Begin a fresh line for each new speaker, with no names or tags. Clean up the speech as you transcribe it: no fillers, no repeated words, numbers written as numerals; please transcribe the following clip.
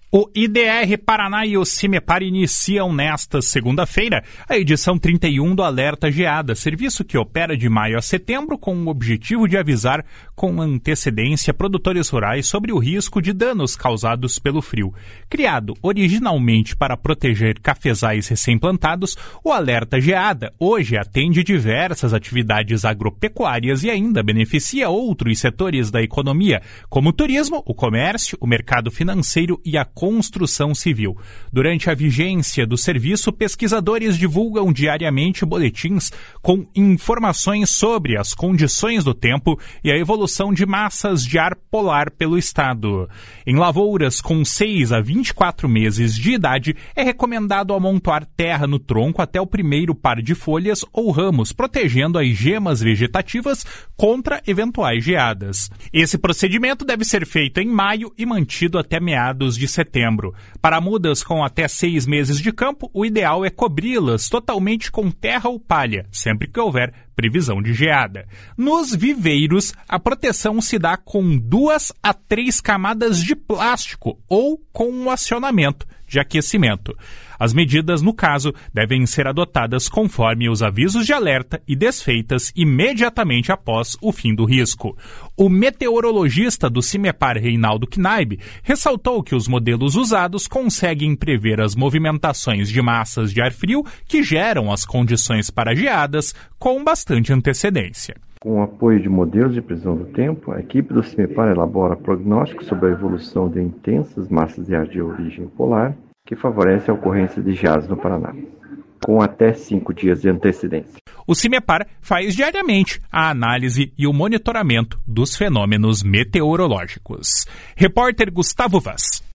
O IDR Paraná e o CIMEPAR iniciam nesta segunda-feira a edição 31 do Alerta Geada, serviço que opera de maio a setembro com o objetivo de avisar com antecedência produtores rurais sobre o risco de danos causados pelo frio. Criado originalmente para proteger cafezais recém-plantados, o Alerta Geada hoje atende diversas atividades agropecuárias e ainda beneficia outros setores da economia, como o turismo, o comércio, o mercado financeiro e a construção civil. Durante a vigência do serviço, pesquisadores divulgam diariamente boletins com informações sobre as condições do tempo e a evolução de massas de ar polar pelo estado. Em lavouras com 6 a 24 meses de idade, é recomendado amontoar terra no tronco até o primeiro par de folhas ou ramos, protegendo as gemas vegetativas contra eventuais geadas. Esse procedimento deve ser feito em maio e mantido até meados de setembro. Para mudas com até 6 meses de campo, o ideal é cobri-las totalmente com terra ou palha, sempre que houver previsão de geada. Nos viveiros, a proteção se dá com 2 a 3 camadas de plástico ou com um acionamento de aquecimento. As medidas, no caso, devem ser adotadas conforme os avisos de alerta e desfeitas imediatamente após o fim do risco. O meteorologista do CIMEPAR, Reinaldo Knaib, ressaltou que os modelos usados conseguem prever as movimentações de massas de ar frio que geram as condições para geadas com bastante antecedência.
Com o apoio de modelos de previsão do tempo, a equipe do CIMEPAR elabora prognósticos sobre a evolução de intensas massas de ar de origem polar, que favorece a ocorrência de geadas no Paraná, com até 5 dias de antecedência.
O CIMEPAR faz diariamente a análise e o monitoramento dos fenômenos meteorológicos. Repórter Gustavo Vaz.